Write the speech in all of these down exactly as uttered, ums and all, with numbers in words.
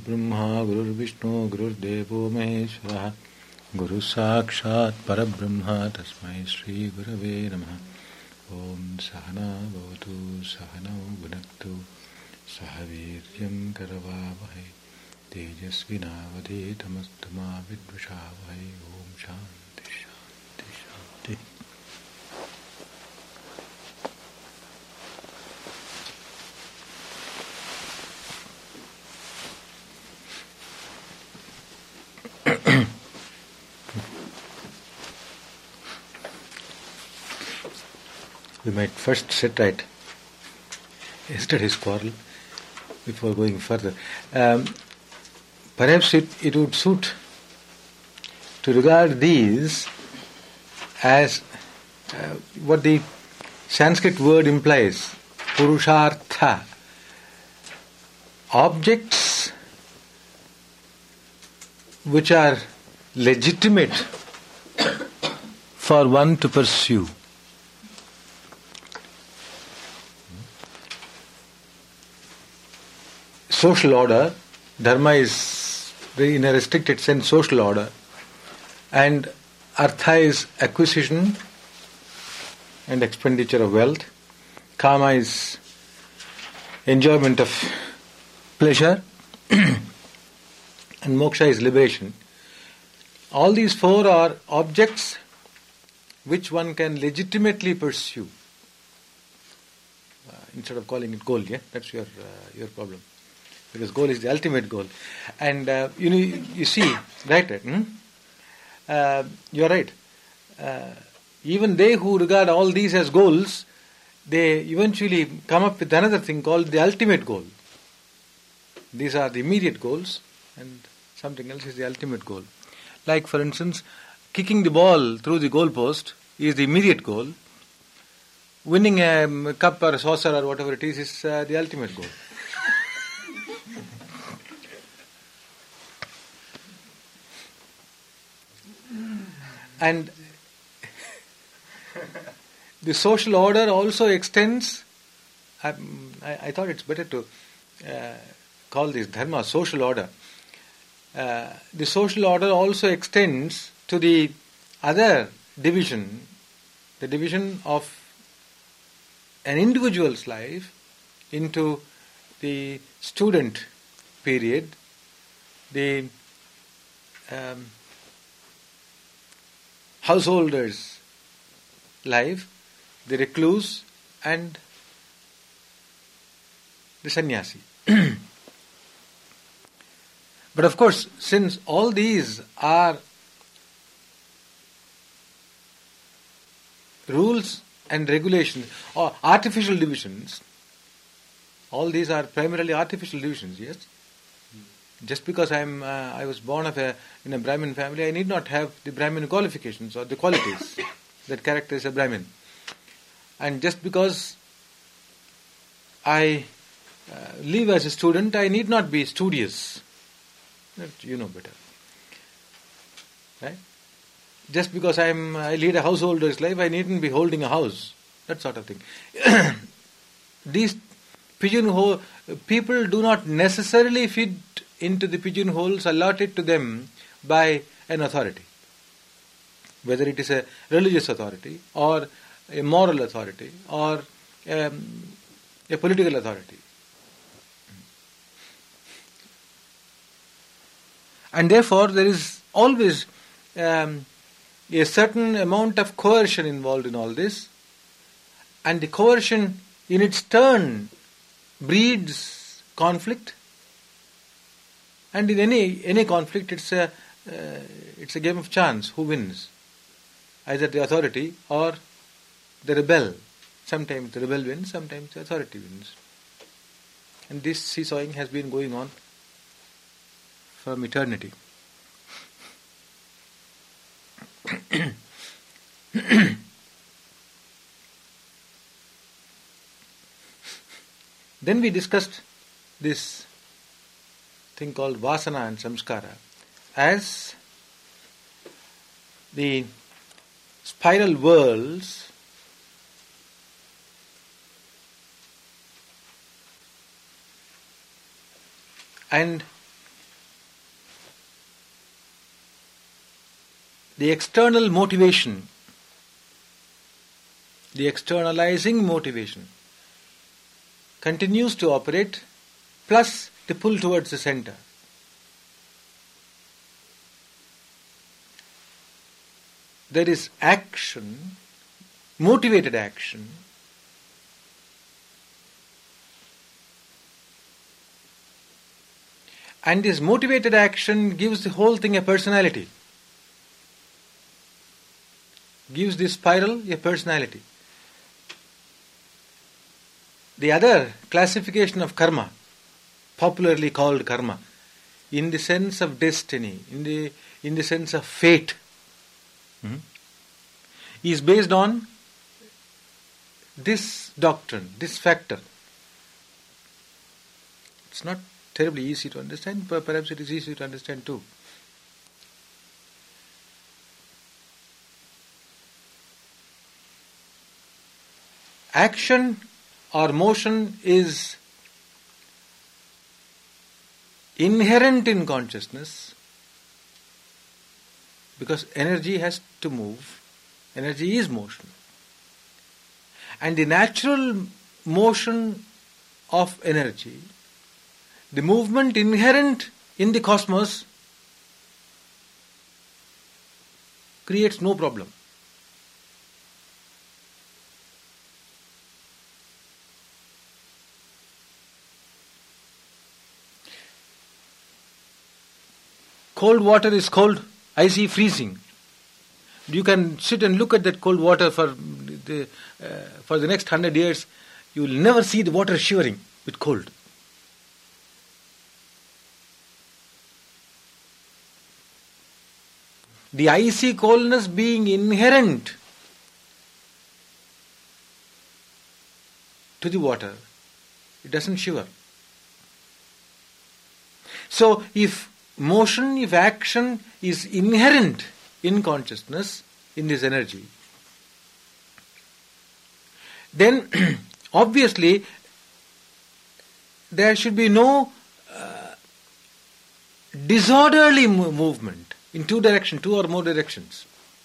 Brahma Gurur Vishnu Gurur Devo Maheshwara Guru Sakshat Parabrahma Tasmai Shri Gurave Namaha. Om Sahana Bhavatu Sahanau Bhunaktu Sahaviryam Karavavahai Tejasvinavade Tamastama Vidvashavahai. Om Shanti Shanti Shanti. We might first set right yesterday's quarrel before going further. Um, perhaps it, it would suit to regard these as uh, what the Sanskrit word implies, purushartha, objects which are legitimate for one to pursue. Social order, dharma is in a restricted sense social order, and artha is acquisition and expenditure of wealth, kama is enjoyment of pleasure, and moksha is liberation. All these four are objects which one can legitimately pursue. Uh, instead of calling it goal, yeah, that's your uh, your problem. Because goal is the ultimate goal. And uh, you know, you, you see, right, right hmm? uh, you're right. Uh, even they who regard all these as goals, they eventually come up with another thing called the ultimate goal. These are the immediate goals, and something else is the ultimate goal. Like, for instance, kicking the ball through the goal post is the immediate goal. Winning a cup or a saucer or whatever it is is uh, the ultimate goal. And the social order also extends. I, I, I thought it's better to uh, call this dharma social order. Uh, the social order also extends to the other division, the division of an individual's life into the student period, the um, householder's life, the recluse, and the sannyasi. But of course, since all these are rules and regulations or artificial divisions, all these are primarily artificial divisions, yes? Just because I'm, uh, I was born of a, in a Brahmin family, I need not have the Brahmin qualifications or the qualities that characterize a Brahmin. And just because I uh, live as a student, I need not be studious. You know better. Right? Just because I'm, I lead a householder's life, I needn't be holding a house. That sort of thing. These pigeonhole, people do not necessarily fit into the pigeonholes allotted to them by an authority. Whether it is a religious authority or a moral authority or um, a political authority. And therefore there is always um, a certain amount of coercion involved in all this, and the coercion in its turn breeds conflict. And in any any conflict, it's a uh, it's a game of chance. Who wins? Either the authority or the rebel. Sometimes the rebel wins, sometimes the authority wins. And this seesawing has been going on from eternity. Then we discussed this thing called vasana and samskara as the spiral whirls and the external motivation, the externalizing motivation continues to operate, plus the pull towards the center. There is action, motivated action, and this motivated action gives the whole thing a personality, gives this spiral a personality. The other classification of karma, popularly called karma, in the sense of destiny, in the in the sense of fate, hmm, is based on this doctrine, this factor. It's not terribly easy to understand, but perhaps it is easy to understand too. Action or motion is inherent in consciousness because energy has to move. Energy is motion. And the natural motion of energy, the movement inherent in the cosmos, creates no problem. Cold water is cold, icy, freezing. You can sit and look at that cold water for the uh, for the next hundred years. You will never see the water shivering with cold. The icy coldness being inherent to the water, it doesn't shiver. So if motion, if action is inherent in consciousness, in this energy, then obviously there should be no uh, disorderly mo- movement in two directions, two or more directions.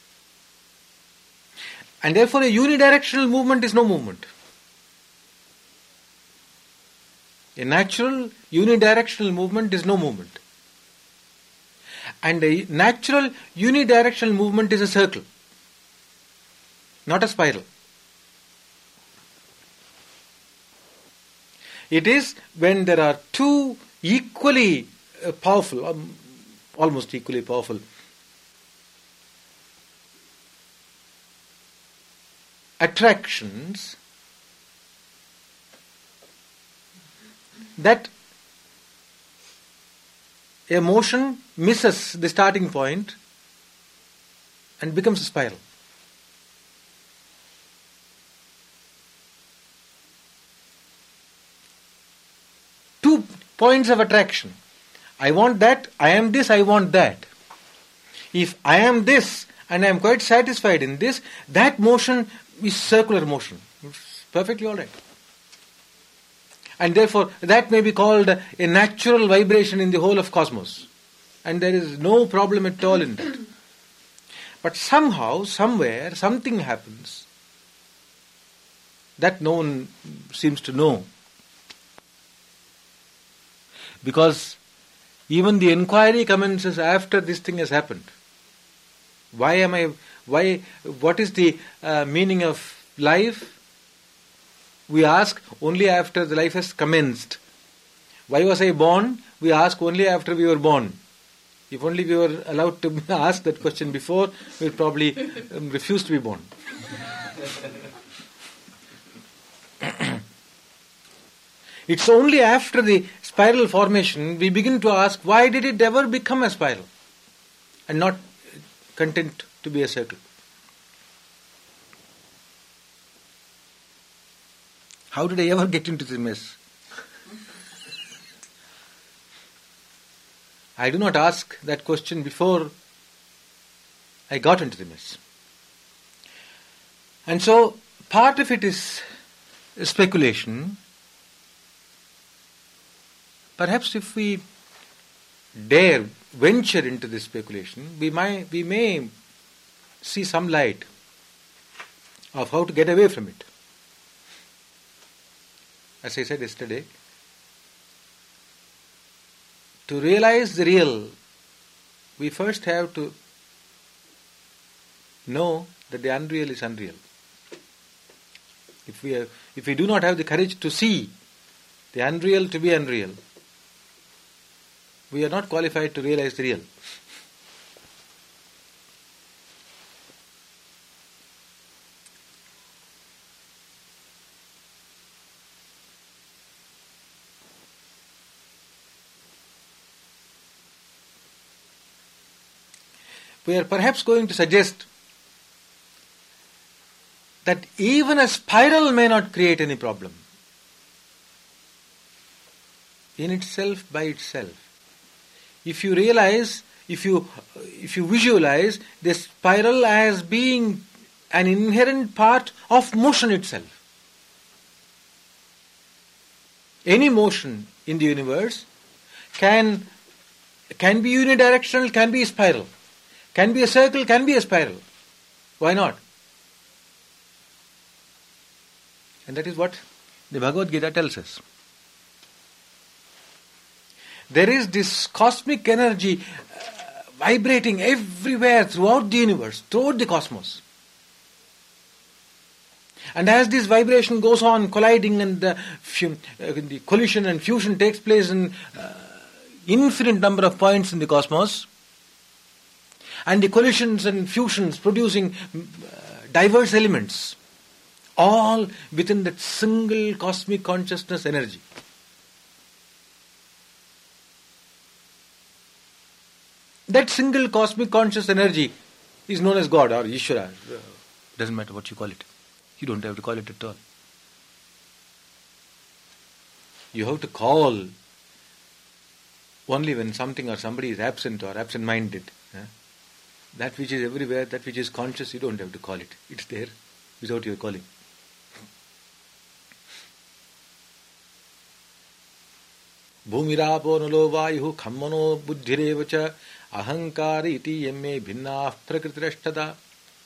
And therefore a unidirectional movement is no movement. A natural unidirectional movement is no movement. And a natural unidirectional movement is a circle, not a spiral. It is when there are two equally uh, powerful, um, almost equally powerful, attractions that a motion misses the starting point and becomes a spiral. Two points of attraction. I want that, I am this, I want that. If I am this and I am quite satisfied in this, that motion is circular motion. It's perfectly alright. And therefore, that may be called a natural vibration in the whole of cosmos. And there is no problem at all in that. But somehow, somewhere, something happens that no one seems to know. Because even the inquiry commences after this thing has happened. Why am I, why, what is the uh, meaning of life? We ask only after the life has commenced. Why was I born? We ask only after we were born. If only we were allowed to ask that question before, we would probably um, refuse to be born. It's only after the spiral formation we begin to ask, why did it ever become a spiral and not content to be a circle? How did I ever get into this mess? I do not ask that question before I got into the mess. And so, part of it is speculation. Perhaps if we dare venture into this speculation, we might, we may see some light of how to get away from it. As I said yesterday, to realize the real, we first have to know that the unreal is unreal. If we have, if we do not have the courage to see the unreal to be unreal, we are not qualified to realize the real. We are perhaps going to suggest that even a spiral may not create any problem in itself, by itself. If you realize, if you if you visualize the spiral as being an inherent part of motion itself. Any motion in the universe can can be unidirectional, can be a spiral. Can be a circle, can be a spiral. Why not? And that is what the Bhagavad Gita tells us. There is this cosmic energy uh, vibrating everywhere throughout the universe, throughout the cosmos. And as this vibration goes on, colliding and the, uh, the collision and fusion takes place in uh, infinite number of points in the cosmos, and the collisions and fusions producing uh, diverse elements, all within that single cosmic consciousness energy. That single cosmic conscious energy is known as God or Ishvara. Uh, doesn't matter what you call it. You don't have to call it at all. You have to call only when something or somebody is absent or absent-minded. Eh? That which is everywhere, that which is conscious, you don't have to call it. It's there without your calling. Bhumirapo nalo vayuhu khammano buddhirevacha ahankari iti yemme bhinnah prakritirashtada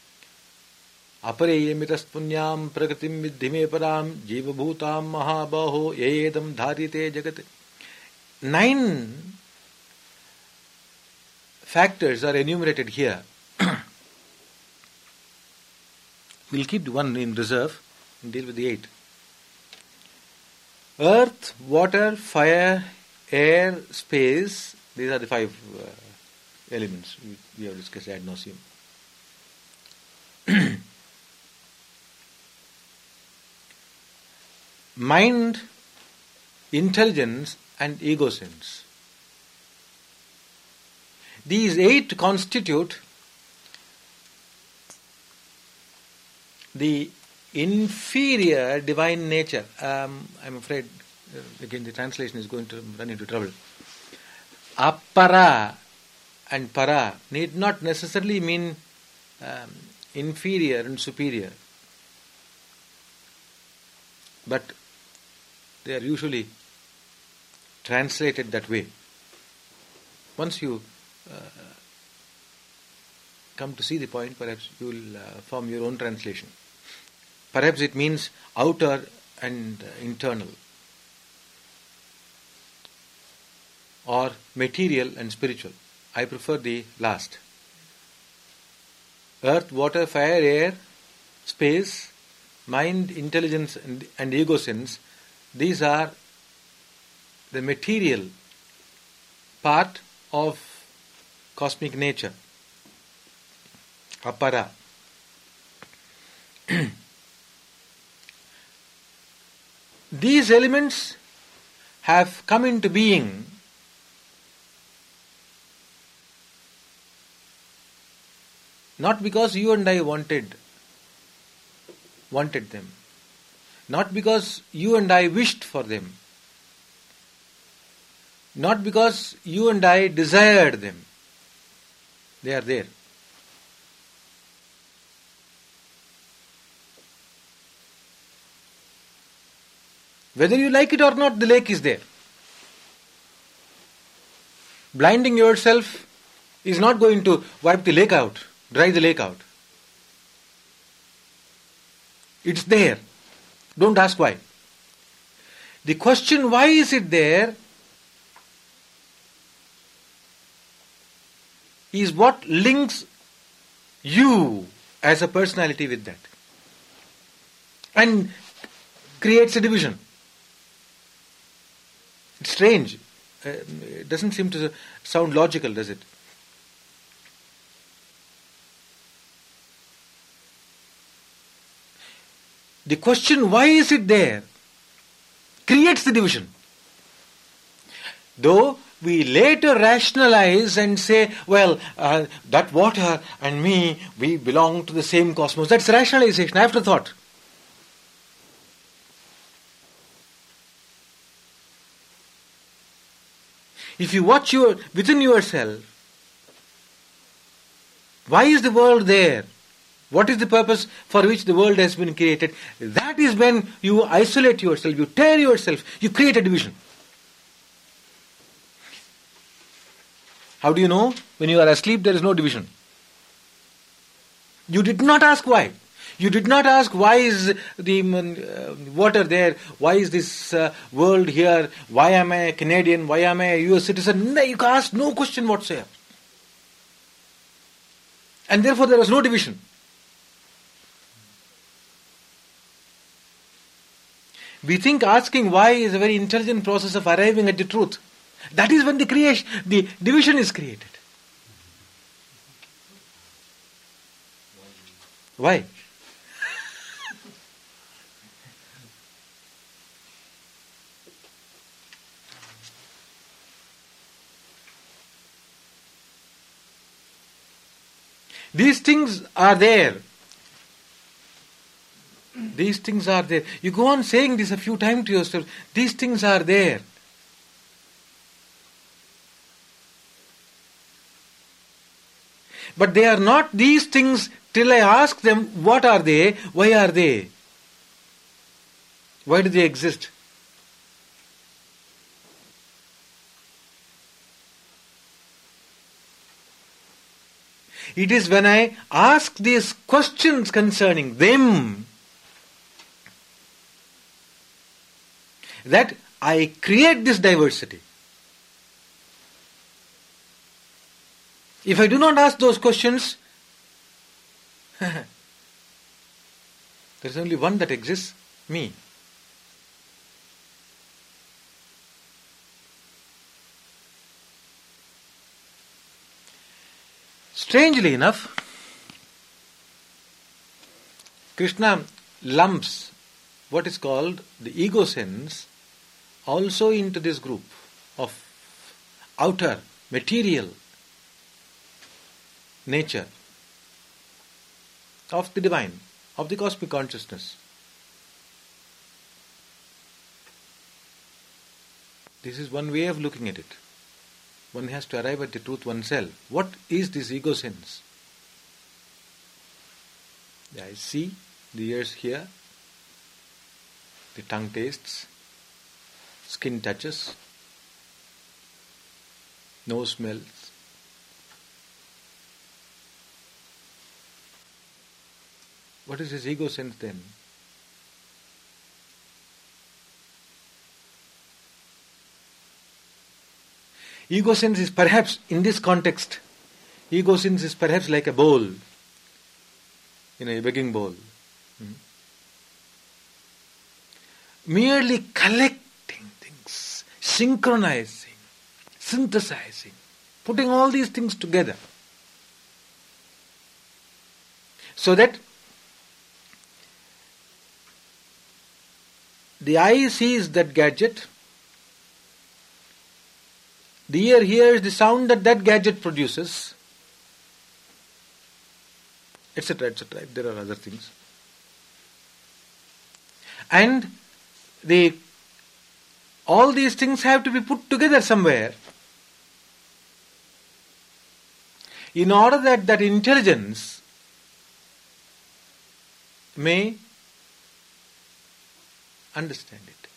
apare yemitas punyam prakritim vidhime param jiva bhutam mahabaho yedam dharite jagat. Nine factors are enumerated here. We'll keep the one in reserve and deal with the eight. Earth, water, fire, air, space. These are the five uh, elements we, we have discussed ad nauseum. Mind, intelligence and ego sense. These eight constitute the inferior divine nature. Um, I'm afraid, uh, again, the translation is going to run into trouble. Apara and para need not necessarily mean um, inferior and superior, but they are usually translated that way. Once you uh, come to see the point, perhaps you will uh, form your own translation. Perhaps it means outer and uh, internal, or material and spiritual. I prefer the last. Earth, water, fire, air, space, mind, intelligence and, and ego sense, these are the material part of cosmic nature. Apara. These elements have come into being not because you and I wanted wanted them, not because you and I wished for them, not because you and I desired them. They are there. Whether you like it or not, the lake is there. Blinding yourself is not going to wipe the lake out, dry the lake out. It's there. Don't ask why. The question, why is it there, is what links you as a personality with that. And creates a division. It's strange. Uh, it doesn't seem to sound logical, does it? The question, why is it there, creates the division. Though we later rationalize and say, well, uh, that water and me, we belong to the same cosmos. That's rationalization, afterthought. If you watch your within yourself, why is the world there? What is the purpose for which the world has been created? That is when you isolate yourself, you tear yourself, you create a division. How do you know? When you are asleep, there is no division. You did not ask why. You did not ask why is the uh, water there, why is this uh, world here, why am I a Canadian, why am I a U S citizen. No, you asked no question whatsoever. And therefore there was no division. We think asking why is a very intelligent process of arriving at the truth. That is when the creation, the division is created. Why? These things are there. These things are there. You go on saying this a few times to yourself. These things are there. But they are not these things till I ask them, what are they? Why are they? Why do they exist? It is when I ask these questions concerning them that I create this diversity. If I do not ask those questions, there is only one that exists, me. Strangely enough, Krishna lumps what is called the ego sense also into this group of outer, material nature of the divine, of the cosmic consciousness. This is one way of looking at it. One has to arrive at the truth oneself. What is this ego sense? The eyes see, the ears hear, the tongue tastes, skin touches, nose smells. What is this ego sense then? Ego sense is perhaps, in this context, ego sense is perhaps like a bowl, you know, a begging bowl. Hmm? Merely collecting things, synchronizing, synthesizing, putting all these things together. So that the eye sees that gadget, the ear hears the sound that that gadget produces, et cetera, et cetera. There are other things. And the all these things have to be put together somewhere in order that that intelligence may understand it,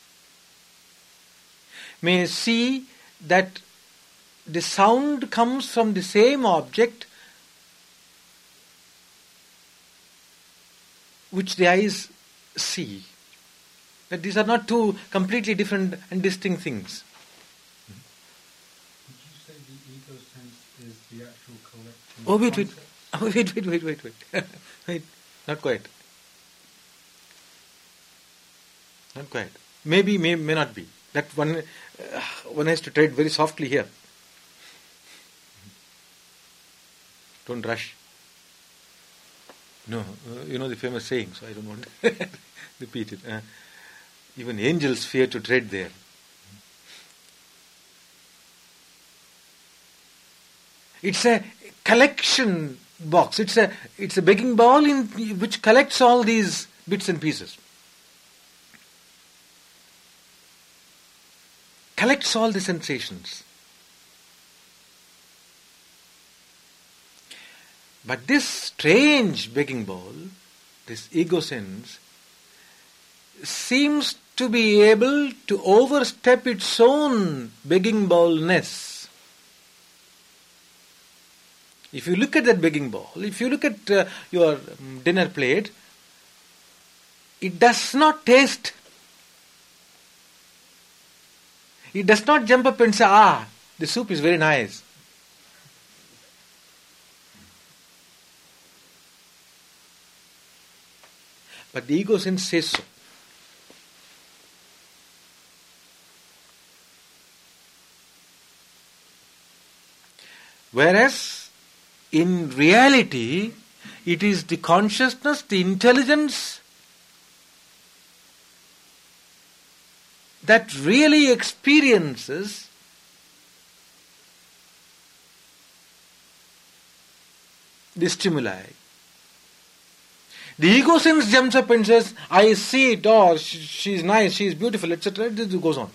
may see that the sound comes from the same object which the eyes see that these are not two completely different and distinct things. Did you say the ego sense is the actual collection Oh, of wait, wait. concepts? Oh, wait, wait, wait, wait, wait. Wait, not quite. Not quite. Maybe, may, may not be. That one, uh, one has to tread very softly here. Don't rush. No, uh, you know the famous saying, so I don't want to repeat it. Uh, even angels fear to tread there. It's a collection box. It's a it's a begging bowl in which collects all these bits and pieces. Collects all the sensations. But this strange begging bowl, this ego sense, seems to be able to overstep its own begging bowlness. If you look at that begging bowl, if you look at uh, your um, dinner plate, it does not taste. It does not jump up and say, ah, the soup is very nice. But the ego sense says so. Whereas, in reality, it is the consciousness, the intelligence that really experiences the stimuli. The ego sense jumps up and says, I see it, oh, she is nice, she is beautiful, et cetera. This goes on.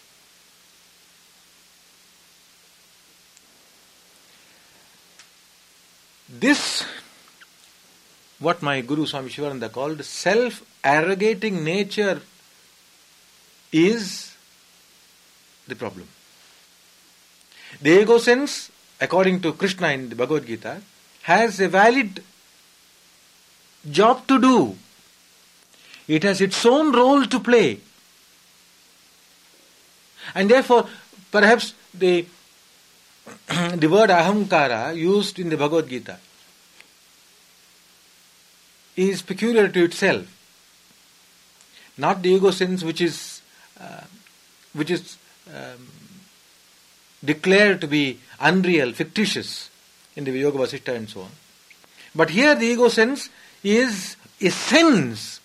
This, what my Guru Swami Shivananda called self-arrogating nature, is the problem. The ego sense, according to Krishna in the Bhagavad Gita, has a valid job to do. It has its own role to play. And therefore, perhaps the, the word ahamkara used in the Bhagavad Gita is peculiar to itself. Not the ego sense which is uh, which is um, declared to be unreal, fictitious in the Yoga Vasishtha and so on. But here the ego sense is a sense,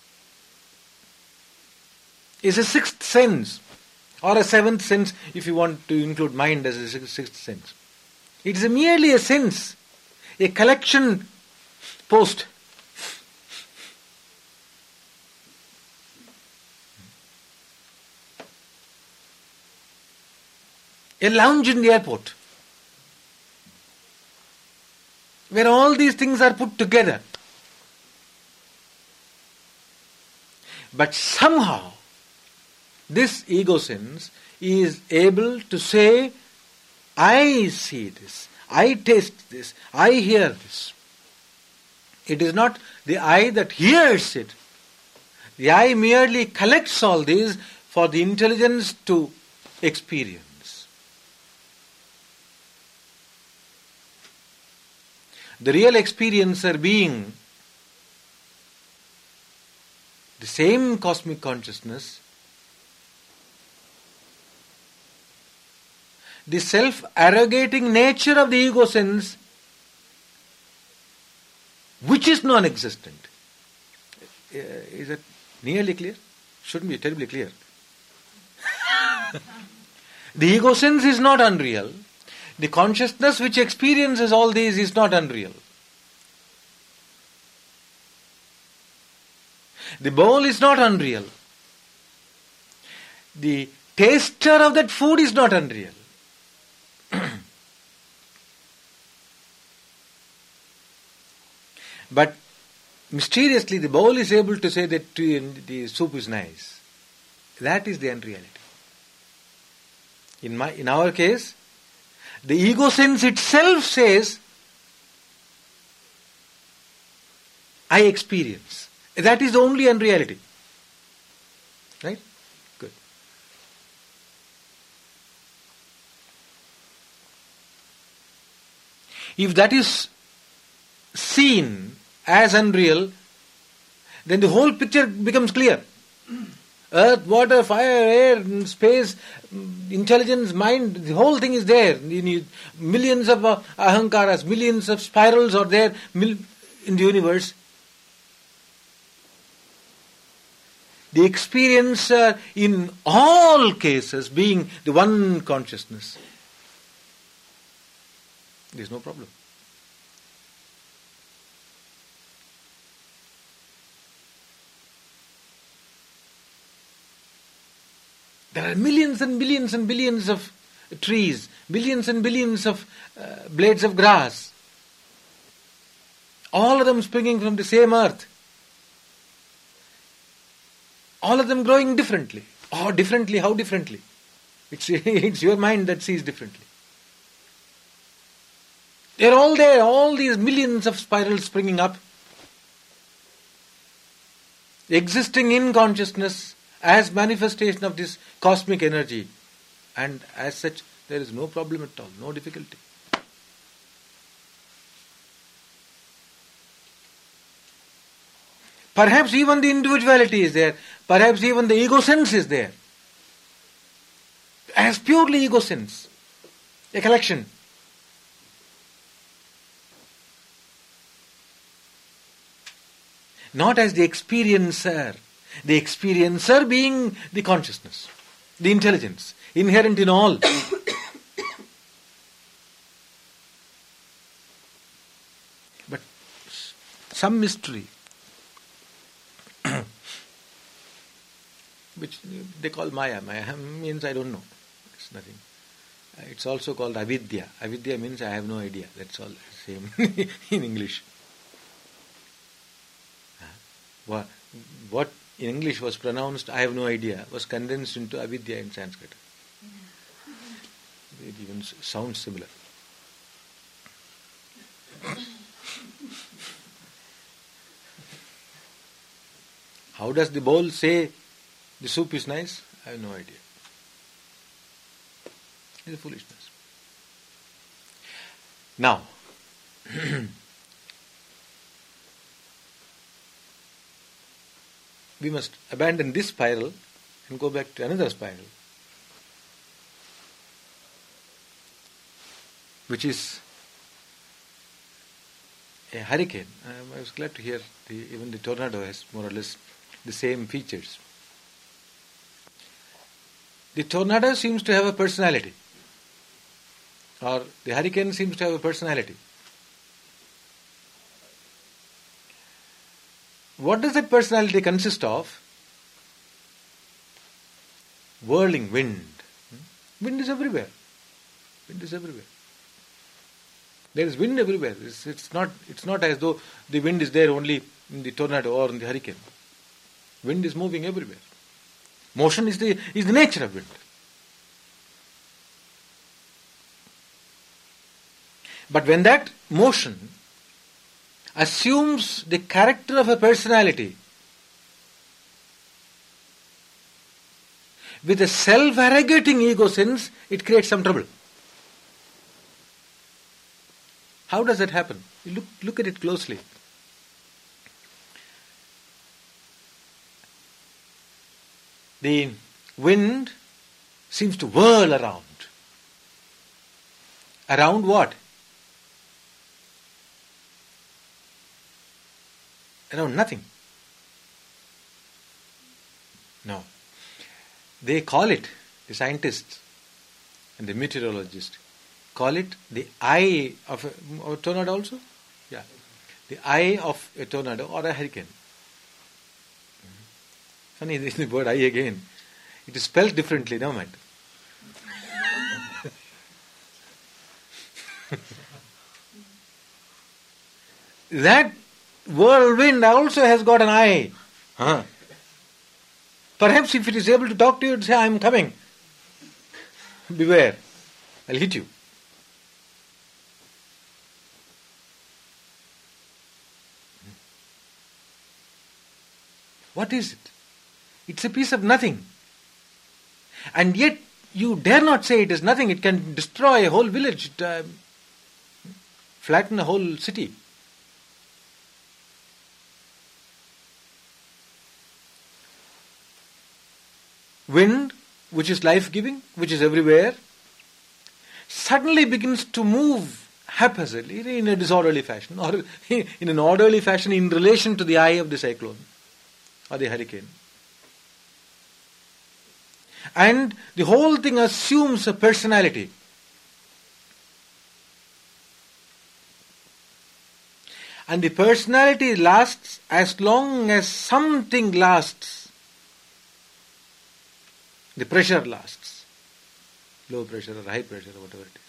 is a sixth sense, or a seventh sense if you want to include mind as a sixth sense. It is merely a sense, a collection post. A lounge in the airport, where all these things are put together. But somehow, this ego sense is able to say, I see this, I taste this, I hear this. It is not the eye that hears it. The eye merely collects all these for the intelligence to experience. The real experiencer being the same cosmic consciousness, the self-arrogating nature of the ego sense, which is non-existent. Uh, is it nearly clear? Shouldn't be terribly clear. The ego sense is not unreal. The consciousness which experiences all these is not unreal. The bowl is not unreal. The taster of that food is not unreal. But mysteriously the bowl is able to say that the soup is nice. That is the unreality. In my, in our case, the ego sense itself says, I experience. That is the only unreality. Right? Good. If that is seen as unreal, then the whole picture becomes clear. Earth, water, fire, air, space, intelligence, mind, the whole thing is there. You need millions of uh, ahankaras, millions of spirals are there mil- in the universe. The experiencer in all cases being the one consciousness. There is no problem. There are millions and billions and billions of trees, billions and billions of uh, blades of grass. All of them springing from the same earth. All of them growing differently. Or differently, how differently? It's, it's your mind that sees differently. They're all there, all these millions of spirals springing up, existing in consciousness as manifestation of this cosmic energy. And as such, there is no problem at all, no difficulty. Perhaps even the individuality is there. Perhaps even the ego sense is there. As purely ego sense. A collection. Not as the experiencer. The experiencer being the consciousness, the intelligence, inherent in all. But some mystery, which they call Maya. Maya means I don't know. It's nothing. It's also called avidya. Avidya means I have no idea. That's all. Same in English. What, what in English was pronounced I have no idea was condensed into avidya in Sanskrit. It even sounds similar. How does the bowl say the soup is nice? I have no idea. It's a foolishness. Now, we must abandon this spiral and go back to another spiral, which is a hurricane. Um, I was glad to hear the, even the tornado has more or less the same features. The tornado seems to have a personality, or the hurricane seems to have a personality. What does that personality consist of? Whirling wind. Wind is everywhere. Wind is everywhere. There is wind everywhere. It's, it's not. It's not as though the wind is there only in the tornado or in the hurricane. Wind is moving everywhere. Motion is the is the nature of wind. But when that motion assumes the character of a personality with a self-arrogating ego sense, it creates some trouble. How does that happen? You look, look at it closely. The wind seems to whirl around. Around what? Around nothing. No. They call it, the scientists and the meteorologists, call it the eye of a, of a tornado also? Yeah. The eye of a tornado or a hurricane. Funny, this is the word eye again. It is spelled differently, never mind. That whirlwind also has got an eye. Huh. Perhaps if it is able to talk to you, it will say, I am coming. Beware, I'll hit you. What is it? It's a piece of nothing. And yet, you dare not say it is nothing. It can destroy a whole village, it, uh, flatten a whole city. Wind, which is life-giving, which is everywhere, suddenly begins to move haphazardly in a disorderly fashion, or in an orderly fashion in relation to the eye of the cyclone or the hurricane. And the whole thing assumes a personality. And the personality lasts as long as something lasts. The pressure lasts. Low pressure or high pressure or whatever it is.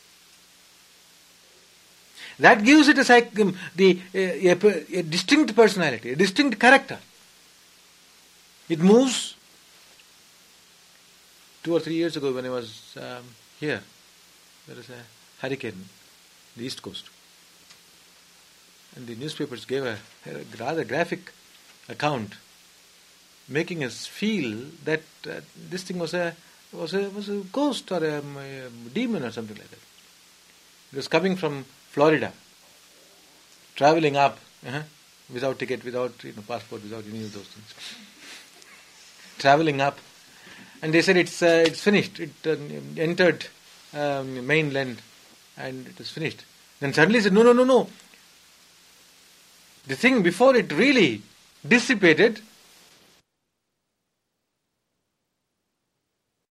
That gives it a, psych- um, the, a, a, a distinct personality, a distinct character. It moves. Two or three years ago when I was um, here, there was a hurricane on the east coast. And the newspapers gave a, a rather graphic account, making us feel that uh, this thing was a was a was a ghost or a, a demon or something like that. It was coming from Florida, traveling up uh-huh, without ticket, without you know passport, without any of those things. Traveling up, and they said it's uh, it's finished. It uh, entered um, mainland, and it was finished. Then suddenly said, no, no, no, no. The thing before it really dissipated